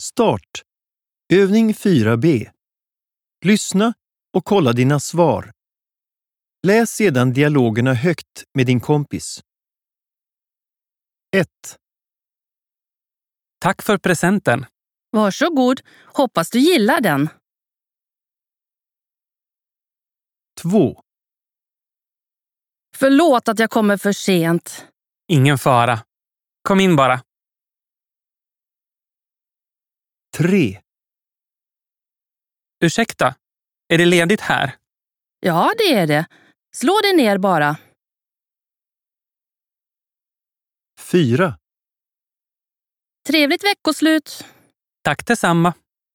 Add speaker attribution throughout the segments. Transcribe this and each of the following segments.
Speaker 1: Start! Övning 4b. Lyssna och kolla dina svar. Läs sedan dialogerna högt med din kompis. 1,
Speaker 2: Tack för presenten.
Speaker 3: Varsågod, hoppas du gillar den.
Speaker 1: 2,
Speaker 3: Förlåt att jag kommer för sent.
Speaker 2: Ingen fara. Kom in bara.
Speaker 1: 3,
Speaker 2: Ursäkta, är det ledigt här?
Speaker 3: Ja, det är det. Slå dig ner bara.
Speaker 1: 4,
Speaker 3: Trevligt veckoslut.
Speaker 2: Tack detsamma.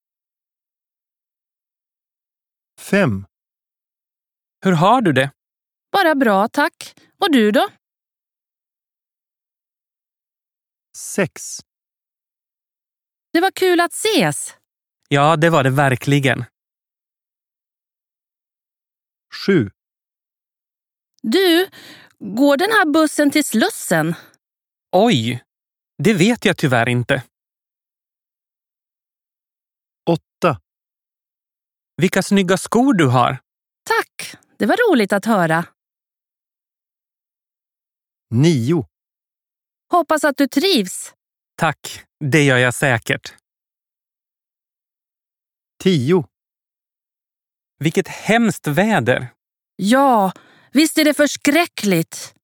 Speaker 1: 5,
Speaker 2: Hur har du det?
Speaker 3: Bara bra, tack. Och du då?
Speaker 1: 6,
Speaker 3: Det var kul att ses.
Speaker 2: Ja, det var det verkligen.
Speaker 1: 7,
Speaker 3: Du, går den här bussen till Slussen?
Speaker 2: Oj, det vet jag tyvärr inte.
Speaker 1: 8,
Speaker 2: Vilka snygga skor du har.
Speaker 3: Tack, det var roligt att höra.
Speaker 1: 9,
Speaker 3: Hoppas att du trivs.
Speaker 2: Tack, det gör jag säkert.
Speaker 1: 10,
Speaker 2: Vilket hemskt väder.
Speaker 3: Ja, visst är det förskräckligt.